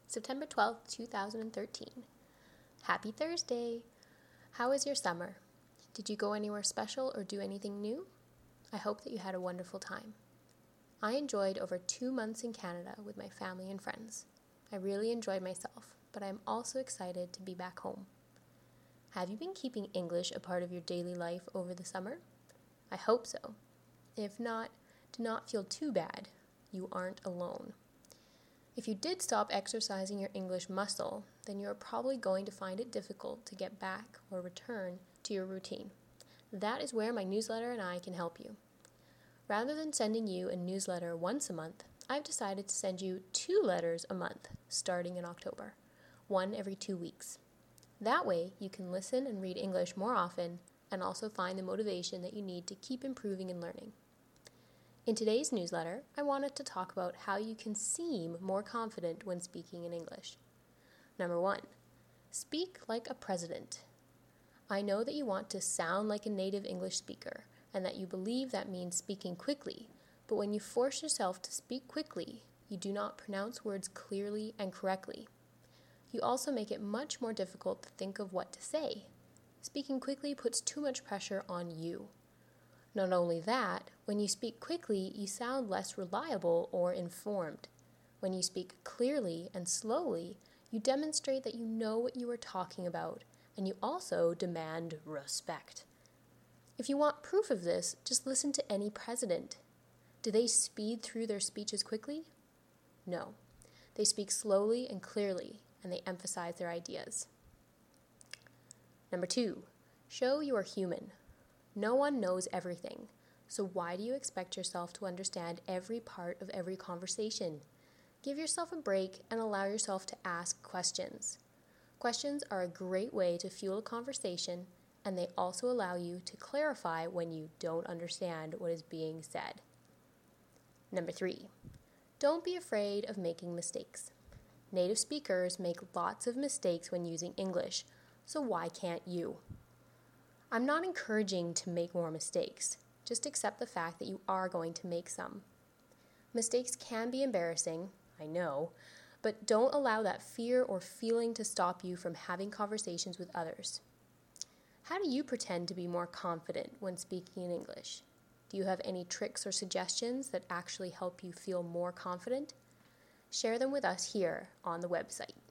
September 12th, 2013. Happy Thursday! How was your summer? Did you go anywhere special or do anything new? I hope that you had a wonderful time. I enjoyed over 2 months in Canada with my family and friends. I really enjoyed myself, but I'm also excited to be back home. Have you been keeping English a part of your daily life over the summer? I hope so. If not, do not feel too bad. You aren't alone. If you did stop exercising your English muscle, then you're probably going to find it difficult to get back or return to your routine. That is where my newsletter and I can help you. Rather than sending you a newsletter once a month, I've decided to send you 2 letters a month, starting in October, one every 2 weeks. That way, you can listen and read English more often and also find the motivation that you need to keep improving and learning. In today's newsletter, I wanted to talk about how you can seem more confident when speaking in English. Number 1, speak like a president. I know that you want to sound like a native English speaker and that you believe that means speaking quickly, but when you force yourself to speak quickly, you do not pronounce words clearly and correctly. You also make it much more difficult to think of what to say. Speaking quickly puts too much pressure on you. Not only that, when you speak quickly, you sound less reliable or informed. When you speak clearly and slowly, you demonstrate that you know what you are talking about, and you also demand respect. If you want proof of this, just listen to any president. Do they speed through their speeches quickly? No. They speak slowly and clearly, and they emphasize their ideas. Number 2, show you are human. No one knows everything, so why do you expect yourself to understand every part of every conversation? Give yourself a break and allow yourself to ask questions. Questions are a great way to fuel a conversation, and they also allow you to clarify when you don't understand what is being said. Number 3, don't be afraid of making mistakes. Native speakers make lots of mistakes when using English, so why can't you? I'm not encouraging to make more mistakes. Just accept the fact that you are going to make some. Mistakes can be embarrassing, I know, but don't allow that fear or feeling to stop you from having conversations with others. How do you pretend to be more confident when speaking in English? Do you have any tricks or suggestions that actually help you feel more confident? Share them with us here on the website.